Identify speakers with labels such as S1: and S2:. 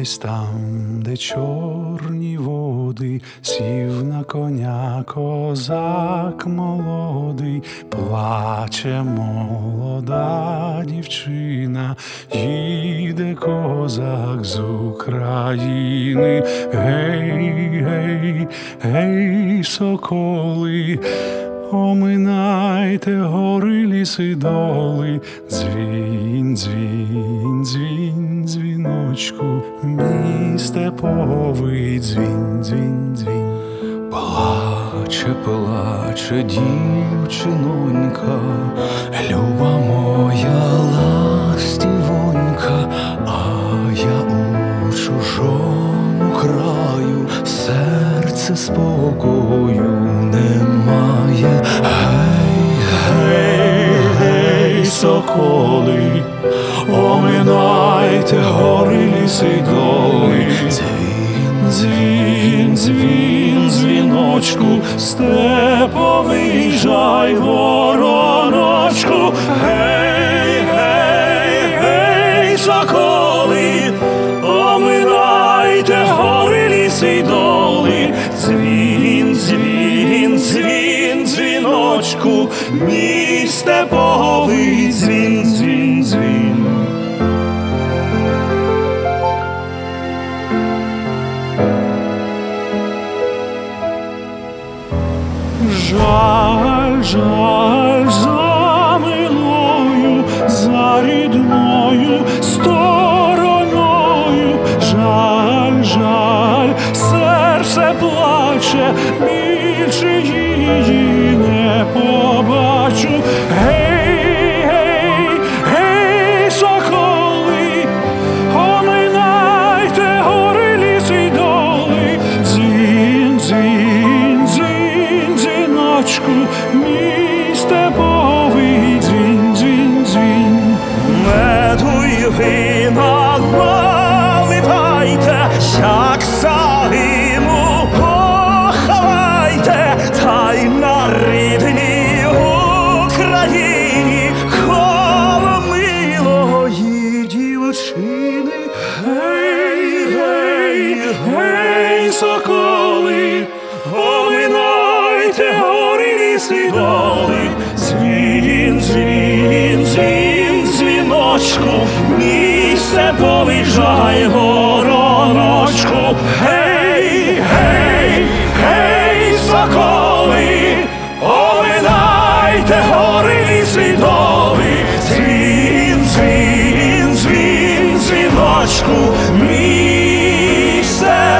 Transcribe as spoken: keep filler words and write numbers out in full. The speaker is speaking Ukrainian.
S1: Десь там, де чорні води, сів на коня козак молодий, плаче молода дівчина, їде козак з України. Гей, гей, гей, соколи, оминайте гори, ліси, доли, дзвін, дзвін, дзвін, дзвіночку, мій степовий дзвін, дзвін, дзвін.
S2: Плаче, плаче дівчинонька, люба моя ластівонька, а я у чужому краю, серце спокою немає. Гей,
S1: Гей, гей, соколи, оминайте гори, ліси, й доли, дзвін, дзвін, дзвін, дзвіночку, степовий жай, вороночку. Гей, гей, гей, соколи, оминайте гори, ліси, й доли, дзвін, дзвін, дзвін, дзвіночку, мій степовий дзвін, дзвін, дзвін. Жаль, жаль за милою, за рідною стороною, жаль, жаль, серце плаче, більше її не побачу. Гей, гей, гей, соколи, оминайте гори, ліси, й доли, дзвін, дзвін, дзвін, дзвіночку, мій степовий дзвін, дзвін, дзвін.
S3: Меду й вина наливайте, як загину поховайте, та й на рідній Україні коло милої дівчини.
S1: Гей, гей, гей, соколи, оминайте гори, ліси, й доли, дзвін, дзвін, дзвін, дзвіночку, мій степовий жай, вороночку. Гей, гей, гей, соколи, оминайте гори, ліси, й доли, дзвін, дзвін, дзвін, дзвіночку, мій степовий